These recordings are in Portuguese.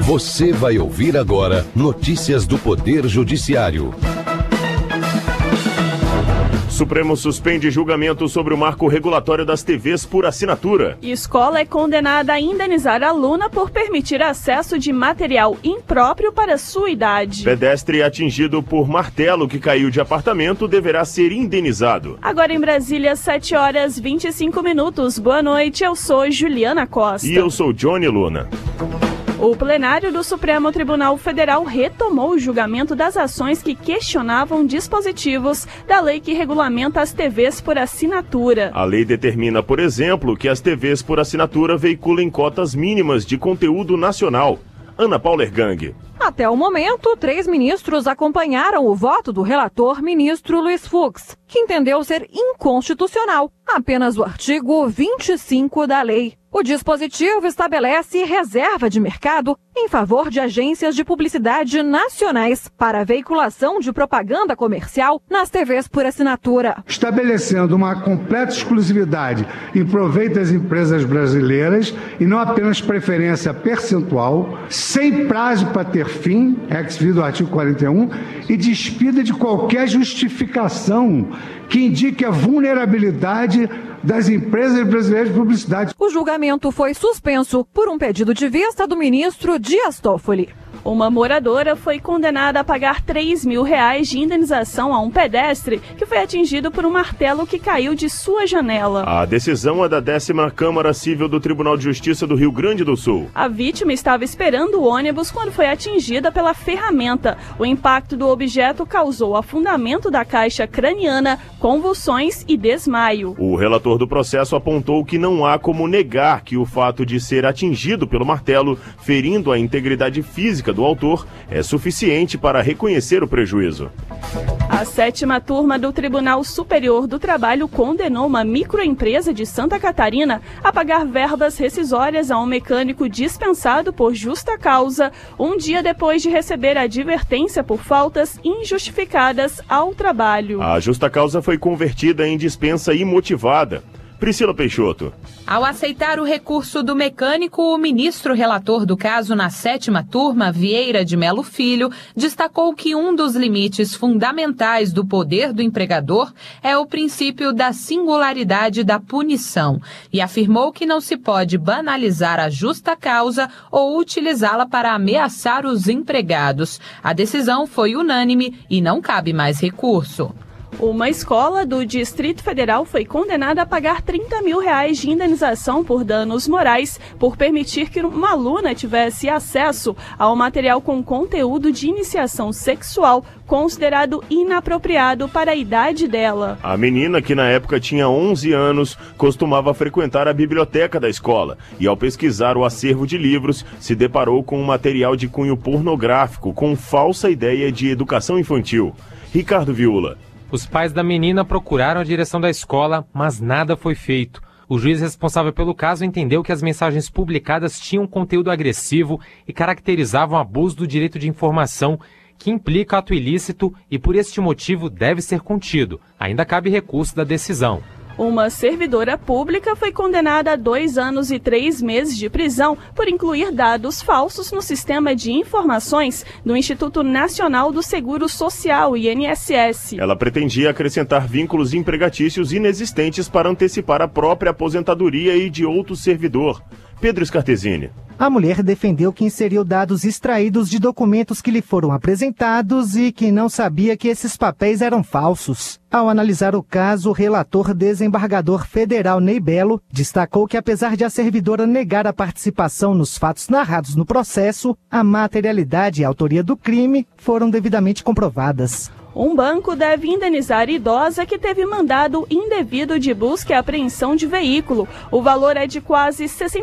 Você vai ouvir agora notícias do Poder Judiciário. Supremo suspende julgamento sobre o marco regulatório das TVs por assinatura. Escola é condenada a indenizar aluna por permitir acesso de material impróprio para sua idade. Pedestre atingido por martelo que caiu de apartamento deverá ser indenizado. Agora em Brasília, 7h25. Boa noite, eu sou Juliana Costa. E eu sou Johnny Luna. O plenário do Supremo Tribunal Federal retomou o julgamento das ações que questionavam dispositivos da lei que regulamenta as TVs por assinatura. A lei determina, por exemplo, que as TVs por assinatura veiculem cotas mínimas de conteúdo nacional. Ana Paula Ergang. Até o momento, 3 ministros acompanharam o voto do relator ministro Luiz Fux, que entendeu ser inconstitucional apenas o artigo 25 da lei. O dispositivo estabelece reserva de mercado em favor de agências de publicidade nacionais para a veiculação de propaganda comercial nas TVs por assinatura. Estabelecendo uma completa exclusividade em proveito das empresas brasileiras e não apenas preferência percentual, sem prazo para ter fim, ex-vido do artigo 41, e despida de qualquer justificação que indique a vulnerabilidade das empresas brasileiras de publicidade. O julgamento foi suspenso por um pedido de vista do ministro Dias Toffoli. Uma moradora foi condenada a pagar R$3.000 de indenização a um pedestre que foi atingido por um martelo que caiu de sua janela. A decisão é da 10ª Câmara Civil do Tribunal de Justiça do Rio Grande do Sul. A vítima estava esperando o ônibus quando foi atingida pela ferramenta. O impacto do objeto causou afundamento da caixa craniana, convulsões e desmaio. O relator do processo apontou que não há como negar que o fato de ser atingido pelo martelo, ferindo a integridade física do autor, é suficiente para reconhecer o prejuízo. A 7ª turma do Tribunal Superior do Trabalho condenou uma microempresa de Santa Catarina a pagar verbas rescisórias a um mecânico dispensado por justa causa, um dia depois de receber advertência por faltas injustificadas ao trabalho. A justa causa foi convertida em dispensa imotivada. Priscila Peixoto. Ao aceitar o recurso do mecânico, o ministro relator do caso na 7ª turma, Vieira de Melo Filho, destacou que um dos limites fundamentais do poder do empregador é o princípio da singularidade da punição e afirmou que não se pode banalizar a justa causa ou utilizá-la para ameaçar os empregados. A decisão foi unânime e não cabe mais recurso. Uma escola do Distrito Federal foi condenada a pagar R$30.000 de indenização por danos morais por permitir que uma aluna tivesse acesso ao material com conteúdo de iniciação sexual considerado inapropriado para a idade dela. A menina, que na época tinha 11 anos, costumava frequentar a biblioteca da escola e, ao pesquisar o acervo de livros, se deparou com um material de cunho pornográfico com falsa ideia de educação infantil. Ricardo Viula. Os pais da menina procuraram a direção da escola, mas nada foi feito. O juiz responsável pelo caso entendeu que as mensagens publicadas tinham conteúdo agressivo e caracterizavam abuso do direito de informação, que implica ato ilícito e, por este motivo, deve ser contido. Ainda cabe recurso da decisão. Uma servidora pública foi condenada a 2 anos e 3 meses de prisão por incluir dados falsos no sistema de informações do Instituto Nacional do Seguro Social, INSS. Ela pretendia acrescentar vínculos empregatícios inexistentes para antecipar a própria aposentadoria e de outro servidor. Pedro Scartesini. A mulher defendeu que inseriu dados extraídos de documentos que lhe foram apresentados e que não sabia que esses papéis eram falsos. Ao analisar o caso, o relator desembargador federal Ney Belo destacou que, apesar de a servidora negar a participação nos fatos narrados no processo, a materialidade e a autoria do crime foram devidamente comprovadas. Um banco deve indenizar idosa que teve mandado indevido de busca e apreensão de veículo. O valor é de quase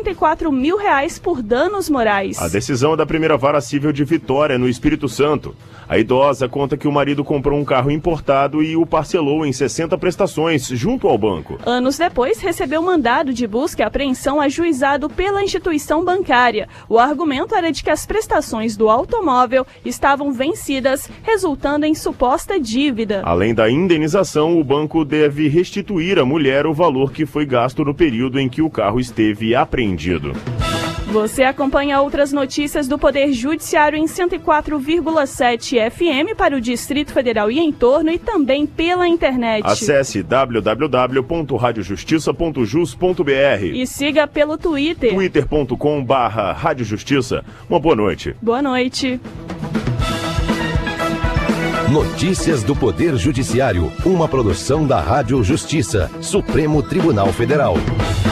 R$64.000 por danos morais. A decisão é da primeira vara civil de Vitória, no Espírito Santo. A idosa conta que o marido comprou um carro importado e o parcelou em 60 prestações junto ao banco. Anos depois, recebeu mandado de busca e apreensão ajuizado pela instituição bancária. O argumento era de que as prestações do automóvel estavam vencidas, resultando em suposta dívida. Além da indenização, o banco deve restituir à mulher o valor que foi gasto no período em que o carro esteve apreendido. Você acompanha outras notícias do Poder Judiciário em 104,7 FM para o Distrito Federal e entorno e também pela internet. Acesse www.radiojustiça.jus.br e siga pelo Twitter. twitter.com/radiojustiça. Uma boa noite. Boa noite. Notícias do Poder Judiciário, uma produção da Rádio Justiça, Supremo Tribunal Federal.